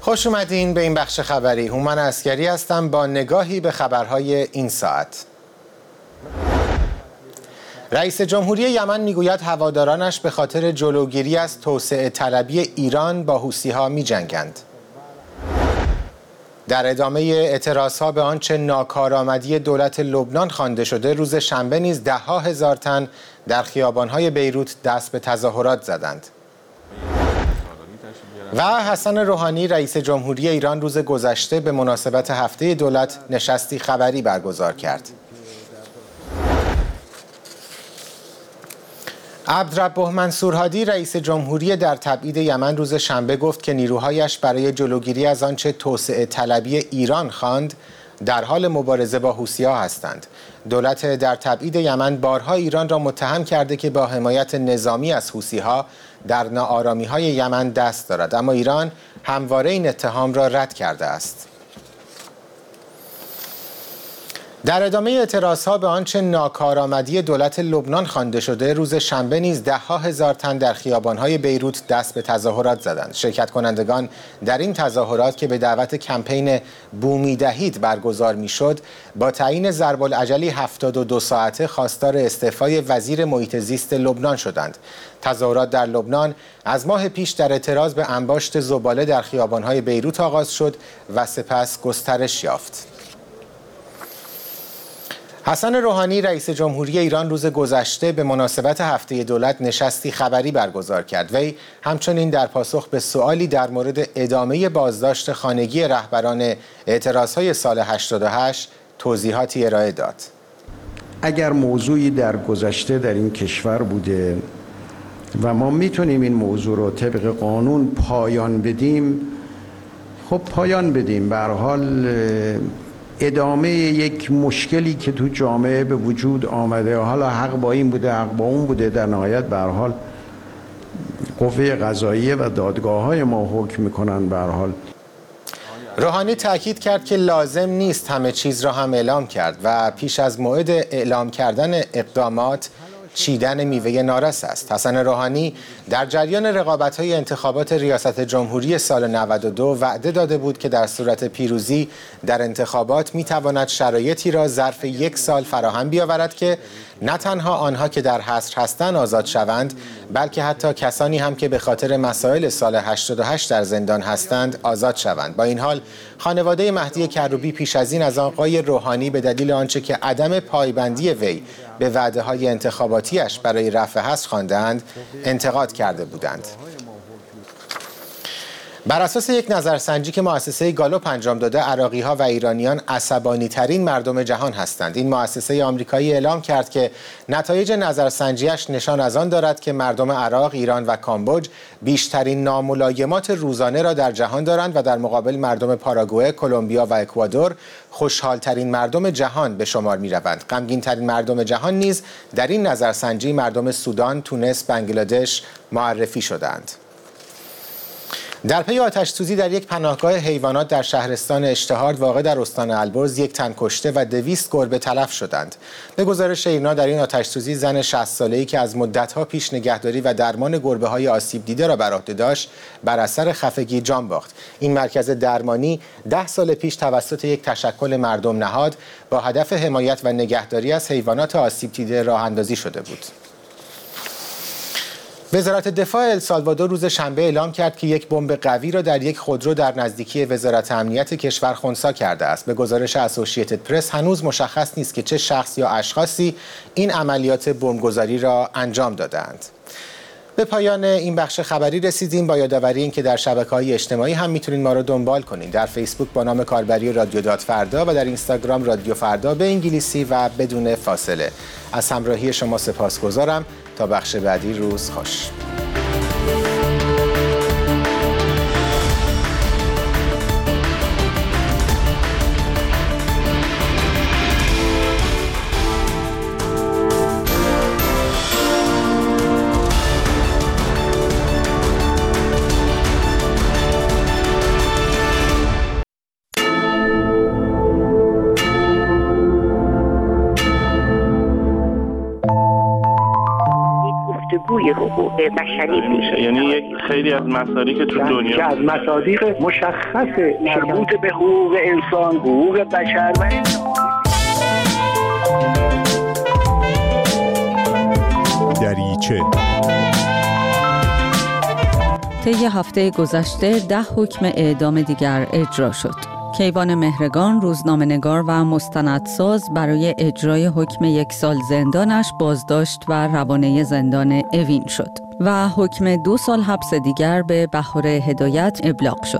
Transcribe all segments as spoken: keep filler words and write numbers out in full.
خوش اومدین به این بخش خبری. هومن عسکری هستم با نگاهی به خبرهای این ساعت. رئیس جمهوری یمن میگوید هوادارانش به خاطر جلوگیری از توسعه طلبی ایران با حوثی‌ها می‌جنگند. در ادامه اعتراضها به آنچه ناکارآمدی دولت لبنان خوانده شده، روز شنبه نیز ده‌ها هزار تن در خیابان‌های بیروت دست به تظاهرات زدند. و حسن روحانی رئیس جمهوری ایران روز گذشته به مناسبت هفته دولت نشستی خبری برگزار کرد. عبدالرب منصور هادی رئیس جمهوری در تبعید یمن روز شنبه گفت که نیروهایش برای جلوگیری از آنچه توسعه طلبی ایران خواند در حال مبارزه با حوثی‌ها هستند. دولت در تبعید یمن بارها ایران را متهم کرده که با حمایت نظامی از حوثی‌ها در ناآرامی‌های یمن دست دارد، اما ایران همواره این اتهام را رد کرده است. در ادامه اعتراضها به آنچه ناکارآمدی دولت لبنان خوانده شده، روز شنبه نیز ده‌ها هزار تن در خیابان‌های بیروت دست به تظاهرات زدند. شرکت کنندگان در این تظاهرات که به دعوت کمپین بومی دهید برگزار می‌شد، با تعیین ضرب العجلی هفتاد و دو ساعته خواستار استعفای وزیر محیط زیست لبنان شدند. تظاهرات در لبنان از ماه پیش در اعتراض به انباشت زباله در خیابان‌های بیروت آغاز شد و سپس گسترش یافت. حسن روحانی رئیس جمهوری ایران روز گذشته به مناسبت هفته دولت نشستی خبری برگزار کرد. وی همچنین در پاسخ به سوالی در مورد ادامه بازداشت خانگی رهبران اعتراضهای سال هشتاد و هشت توضیحاتی ارائه داد. اگر موضوعی در گذشته در این کشور بوده و ما میتونیم این موضوع رو طبق قانون پایان بدیم، خب پایان بدیم. به هر حال ادامه یک مشکلی که تو جامعه به وجود آمده، حالا حق با این بوده حق با اون بوده، در نهایت به هر حال قوه قضاییه و دادگاه‌های ما حکم میکنن. به هر حال روحانی تاکید کرد که لازم نیست همه چیز را هم اعلام کرد و پیش از موعد اعلام کردن اقدامات چیدن میوه نارس است. حسن روحانی در جریان رقابت‌های انتخابات ریاست جمهوری سال نود و دو وعده داده بود که در صورت پیروزی در انتخابات می‌تواند شرایطی را ظرف یک سال فراهم بیاورد که نه تنها آنها که در حصر هستند آزاد شوند، بلکه حتی کسانی هم که به خاطر مسائل سال هشتاد و هشت در زندان هستند آزاد شوند. با این حال خانواده مهدی کروبی پیش از این از آقای روحانی به دلیل آنچه که عدم پایبندی وی به وعده‌های انتخاباتیش برای رفع حصر خواندند انتقاد کرده بودند. بر اساس یک نظرسنجی که مؤسسه گالوپ انجام داده، عراقی‌ها و ایرانیان عصبانی‌ترین مردم جهان هستند. این مؤسسه آمریکایی اعلام کرد که نتایج نظرسنجیش نشان از آن دارد که مردم عراق، ایران و کامبوج بیشترین ناملایمات روزانه را در جهان دارند و در مقابل مردم پاراگوئه، کلمبیا و اکوادور خوشحال‌ترین مردم جهان به شمار می‌روند. غمگین‌ترین مردم جهان نیز در این نظرسنجی مردم سودان، تونس، بنگلادش معرفی شدند. در پی آتش‌سوزی در یک پناهگاه حیوانات در شهرستان اشتهارد واقع در استان البرز، یک تن کشته و دویست گربه تلف شدند. به گزارش ایرنا در این آتش‌سوزی زن شصت ساله‌ای که از مدت‌ها پیش نگهداری و درمان گربه‌های آسیب دیده را بر عهده داشت، بر اثر خفگی جان باخت. این مرکز درمانی ده سال پیش توسط یک تشکل مردم نهاد با هدف حمایت و نگهداری از حیوانات آسیب دیده راه اندازی شده بود. وزارت دفاع السالوادور روز شنبه اعلام کرد که یک بمب قوی را در یک خودرو در نزدیکی وزارت امنیت کشور خنثی کرده است. به گزارش اسوسییتد پرس هنوز مشخص نیست که چه شخص یا اشخاصی این عملیات بمبگذاری را انجام دادند. به پایان این بخش خبری رسیدیم، با یادآوری این که در شبکه‌های اجتماعی هم میتونید ما را دنبال کنید. در فیسبوک با نام کاربری رادیو دات فردا و در اینستاگرام رادیو فردا به انگلیسی و بدون فاصله. از همراهی شما سپاسگزارم. تا بخش بعدی، روز خوش. توی حقوق بشری میشه. یعنی یک خیلی از مصادیق تو دنیا که از مصادیق مشخص مربوط به حقوق انسان، حقوق بشر و دریچه. طی هفته گذشته ده حکم اعدام دیگر اجرا شد. کیوان مهرگان، روزنامه‌نگار و مستندساز، برای اجرای حکم یک سال زندانش بازداشت و روانه زندان اوین شد و حکم دو سال حبس دیگر به بهار هدایت ابلاغ شد.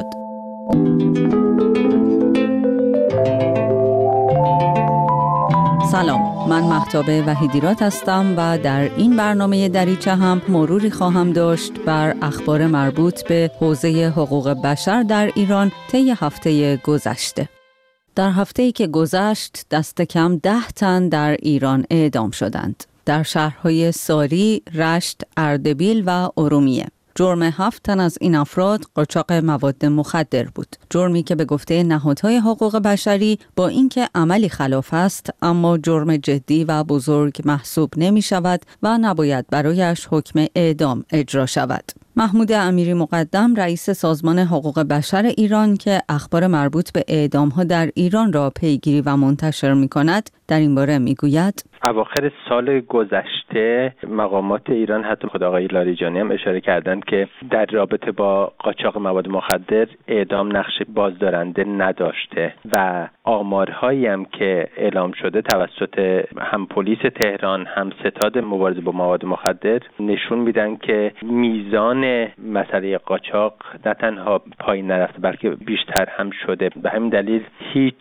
سلام، من مهتاب وحیدیرات هستم و در این برنامه دریچه هم مروری خواهم داشت بر اخبار مربوط به حوزه حقوق بشر در ایران طی هفته گذشته. در هفته‌ای که گذشت دست کم ده تن در ایران اعدام شدند. در شهرهای ساری، رشت، اردبیل و ارومیه. جرم هفت تن از این افراد قاچاق مواد مخدر بود. جرمی که به گفته نهادهای حقوق بشری با اینکه عملی خلاف است اما جرم جدی و بزرگ محسوب نمی شود و نباید برایش حکم اعدام اجرا شود. محمود امیری مقدم، رئیس سازمان حقوق بشر ایران که اخبار مربوط به اعدام‌ها در ایران را پیگیری و منتشر می‌کند، در این باره می‌گوید: اواخر سال گذشته مقامات ایران، حتی خود آقای لاریجانی هم اشاره کردند که در رابطه با قاچاق مواد مخدر اعدام نقش بازدارنده نداشته و آمارهایی هم که اعلام شده توسط هم پلیس تهران هم ستاد مبارزه با مواد مخدر نشون میدن که میزان مسئله قاچاق نه تنها پایین نرفته بلکه بیشتر هم شده. به همین دلیل هیچ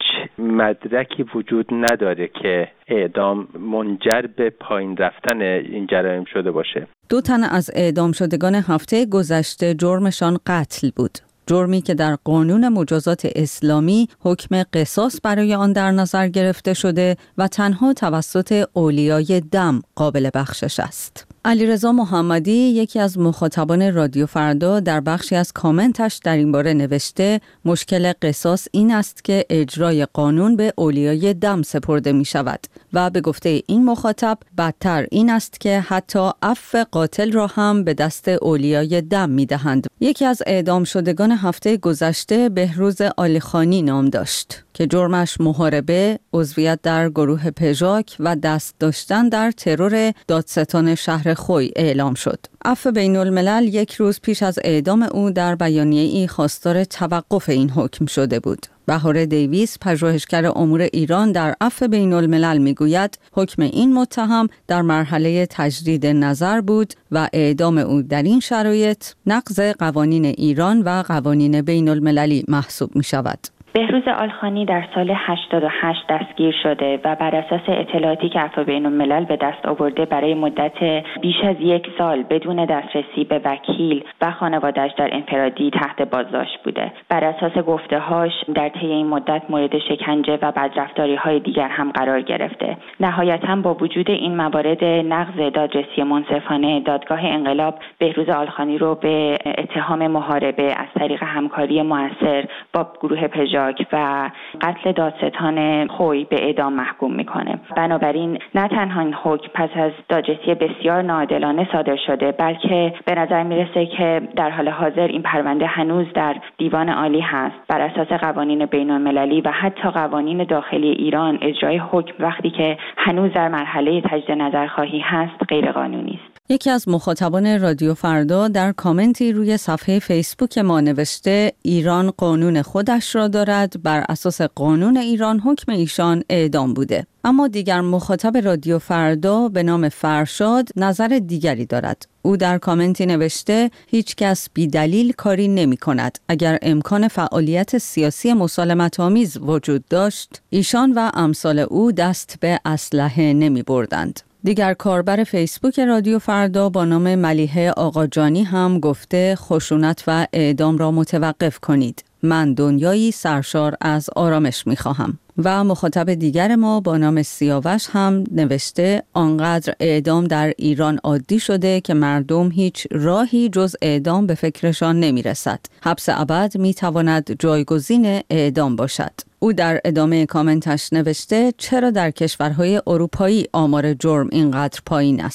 مدرکی وجود نداره که اعدام منجر به پایین رفتن این جرایم شده باشه. دو تن از اعدام شدگان هفته گذشته جرمشان قتل بود. جرمی که در قانون مجازات اسلامی حکم قصاص برای آن در نظر گرفته شده و تنها توسط اولیای دم قابل بخشش است. علیرضا محمدی، یکی از مخاطبان رادیو فردا، در بخشی از کامنتش در این باره نوشته: مشکل قصاص این است که اجرای قانون به اولیای دم سپرده می شود و به گفته این مخاطب بدتر این است که حتی عفو قاتل را هم به دست اولیای دم می دهند. یکی از اعدام شدگان هفته گذشته بهروز عالیخانی نام داشت که جرمش محاربه، عضویت در گروه پژاک و دست داشتن در ترور دادستان شهر خوی اعلام شد. عفو بین الملل یک روز پیش از اعدام او در بیانیه‌ای خواستار توقف این حکم شده بود. بهار دیویس، پژوهشگر امور ایران، در عفو بین الملل میگوید حکم این متهم در مرحله تجدید نظر بود و اعدام او در این شرایط نقض قوانین ایران و قوانین بین المللی محسوب می شود. بهروز عالیخانی در سال هشتاد و هشت دستگیر شده و بر اساس اطلاعاتی که عفو بین الملل به دست آورده برای مدت بیش از یک سال بدون دسترسی به وکیل و خانواده‌اش در انفرادی تحت بازداشت بوده. بر اساس گفته‌هاش در طی این مدت مورد شکنجه و بدرفتاری‌های دیگر هم قرار گرفته. نهایتاً با وجود این موارد نقض دادرسی منصفانه، دادگاه انقلاب بهروز عالیخانی رو به اتهام محاربه از طریق همکاری مؤثر با گروه پژاک و قتل دادستان خوی به اعدام محکوم میکنه. بنابراین نه تنها این حکم پس از دادرسی بسیار ناعادلانه صادر شده، بلکه به نظر میرسه که در حال حاضر این پرونده هنوز در دیوان عالی هست. بر اساس قوانین بین المللی و حتی قوانین داخلی ایران اجرای حکم وقتی که هنوز در مرحله تجدید نظرخواهی هست غیر قانونی است. یکی از مخاطبان رادیو فردا در کامنتی روی صفحه فیسبوک ما نوشته: ایران قانون خودش را دارد، بر اساس قانون ایران حکم ایشان اعدام بوده. اما دیگر مخاطب رادیو فردا به نام فرشاد نظر دیگری دارد. او در کامنتی نوشته: هیچ کس بی دلیل کاری نمی کند. اگر امکان فعالیت سیاسی مسالمت آمیز وجود داشت، ایشان و امثال او دست به اسلحه نمی بردند. دیگر کاربر فیسبوک رادیو فردا با نام ملیحه آقاجانی هم گفته خشونت و اعدام را متوقف کنید. من دنیایی سرشار از آرامش می‌خواهم. و مخاطب دیگر ما با نام سیاوش هم نوشته آنقدر اعدام در ایران عادی شده که مردم هیچ راهی جز اعدام به فکرشان نمی‌رسد. حبس ابد می‌تواند جایگزین اعدام باشد. او در ادامه کامنتش نوشته چرا در کشورهای اروپایی آمار جرم اینقدر پایین است؟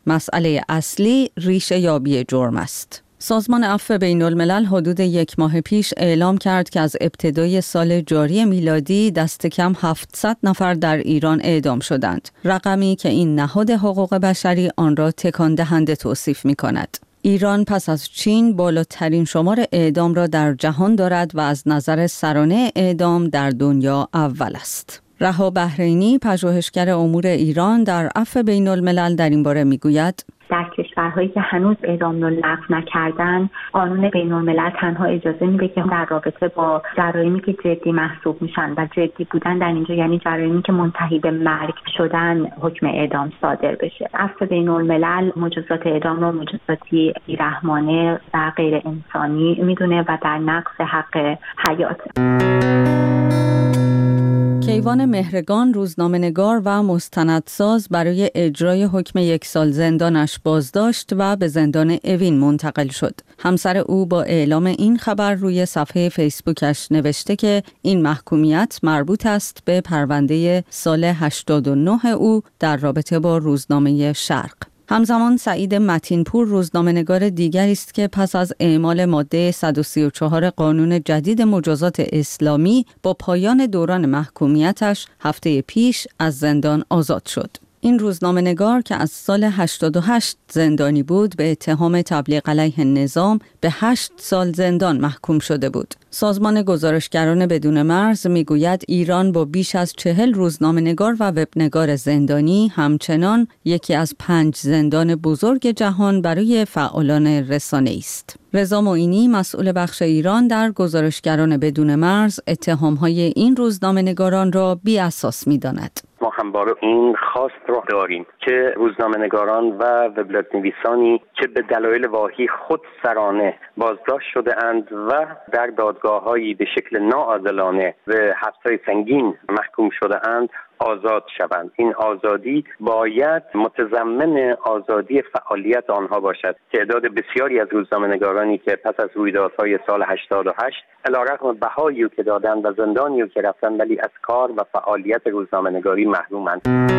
مسئله اصلی ریشه یابی جرم است. سازمان عفو بین الملل حدود یک ماه پیش اعلام کرد که از ابتدای سال جاری میلادی دست کم هفتصد نفر در ایران اعدام شدند. رقمی که این نهاد حقوق بشری آن را تکان دهنده توصیف می کند. ایران پس از چین بالاترین شمار اعدام را در جهان دارد و از نظر سرانه اعدام در دنیا اول است. رها بحرینی، پژوهشگر امور ایران در عفو بین الملل، در این باره میگوید: در کشورهایی که هنوز اعدام رو لغو نکردن، قانون بین الملل تنها اجازه میده که در رابطه با جرایمی که جدی محسوب میشن و جدی بودن در اینجا یعنی جرایمی که منتهی به مرگ شدن حکم اعدام صادر بشه. عفو بین الملل مجازات اعدام رو مجازاتی بی‌رحمانه و غیر انسانی میدونه و در نقض حق حیات. کیوان مهرگان، روزنامه‌نگار و مستندساز، برای اجرای حکم یک سال زندانش بازداشت و به زندان اوین منتقل شد. همسر او با اعلام این خبر روی صفحه فیسبوکش نوشته که این محکومیت مربوط است به پرونده سال هشتاد و نه او در رابطه با روزنامه شرق. همزمان سعید متینپور، روزنامه‌نگار دیگری است که پس از اعمال ماده صد و سی و چهار قانون جدید مجازات اسلامی با پایان دوران محکومیتش هفته پیش از زندان آزاد شد. این روزنامه‌نگار که از سال هشتاد و هشت زندانی بود، به اتهام تبلیغ علیه نظام به هشت سال زندان محکوم شده بود. سازمان گزارشگران بدون مرز میگوید ایران با بیش از چهل روزنامه‌نگار و وبنگار زندانی همچنان یکی از پنج زندان بزرگ جهان برای فعالان رسانه‌ای است. رضا معینی، مسئول بخش ایران در گزارشگران بدون مرز، اتهام‌های این روزنامه‌نگاران را بی اساس می‌داند. ما همواره این خواست رو داریم که روزنامه‌نگاران و وبلاگ نویسانی که به دلایل واهی خود سرانه بازداشت شده اند و در دادگاه‌هایی به شکل ناعادلانه به حبس‌های سنگین محکوم شده اند آزاد شوند. این آزادی باید متضمن آزادی فعالیت آنها باشد. تعداد بسیاری از روزنامه‌نگارانی که پس از رویدادهای سال هشتاد و هشت علیرغم بهایی که دادند و زندانی که رفتند ولی از کار و فعالیت روزنامه‌نگاری محرومند.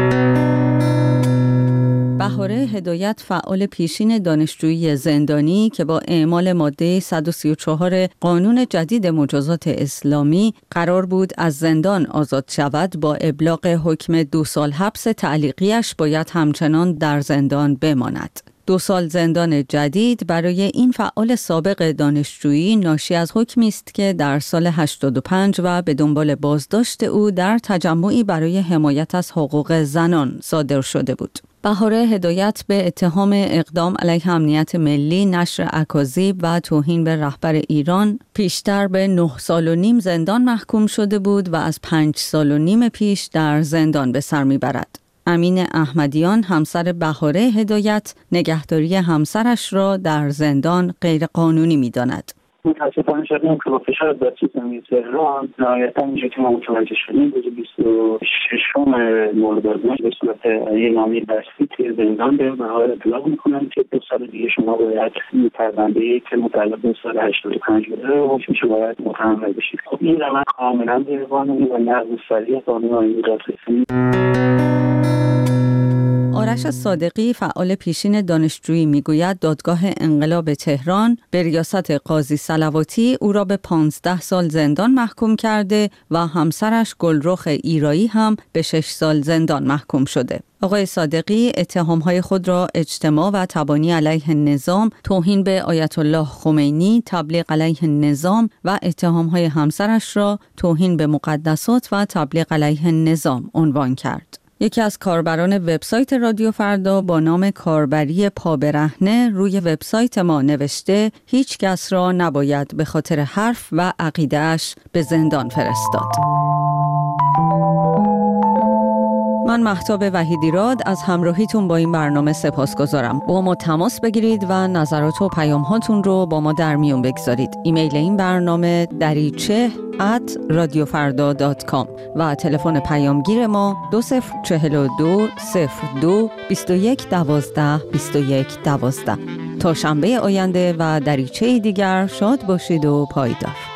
بهاره هدایت، فعال پیشین دانشجویی زندانی که با اعمال ماده صد و سی و چهار قانون جدید مجازات اسلامی قرار بود از زندان آزاد شود، با ابلاغ حکم دو سال حبس تعلیقیش باید همچنان در زندان بماند. دو سال زندان جدید برای این فعال سابق دانشجویی ناشی از حکمی است که در سال هشتاد و پنج و به دنبال بازداشت او در تجمعی برای حمایت از حقوق زنان صادر شده بود. بهاره هدایت به اتهام اقدام علیه امنیت ملی، نشر اکاذیب و توهین به رهبر ایران پیشتر به نه سال و نیم زندان محکوم شده بود و از پنج سال و نیم پیش در زندان به سر میبرد. امین احمدیان، همسر بهاره هدایت، نگهداری همسرش را در زندان غیر قانونی می‌داند. متاسفانه شدیم که با فشار دسترسی زمین تهران نهایتا اینجا که ما متوجه شدیم روز بیست و ششم مرداد به صورت یه نامه دستی توی زندان به بهار اطلاق میکنن که دو سال دیگه شما باید این پرونده‌ای که متعلق به سال هشتاد و پنج بوده حکمش باید متحمل بشید. خب این روند کاملا غیرقانونی و نقض صریح قانون آیین دادرسی. آرش صادقی، فعال پیشین دانشجویی، میگوید دادگاه انقلاب تهران به ریاست قاضی صلواتی او را به پانزده سال زندان محکوم کرده و همسرش گلرخ ایرایی هم به شش سال زندان محکوم شده. آقای صادقی اتهامهای خود را اجتماع و تبانی علیه نظام، توهین به آیت الله خمینی، تبلیغ علیه نظام و اتهامهای همسرش را توهین به مقدسات و تبلیغ علیه نظام عنوان کرد. یکی از کاربران وبسایت رادیو فردا با نام کاربری پابرهنه روی وبسایت ما نوشته هیچ کس را نباید به خاطر حرف و عقیده‌اش به زندان فرستاد. من مهتاب وحیدیراد از همراهیتون با این برنامه سپاسگزارم. با ما تماس بگیرید و نظرات و پیام‌هاتون رو با ما در میون بگذارید. ایمیل این برنامه دریچه ات رادیو فردا دات کام و تلفن پیامگیر ما دو صفر چهل و دو صفر دو بیست و یک دوازده بیست و یک دوازده. تا شنبه آینده و دریچه دیگر شاد باشید و پایدار.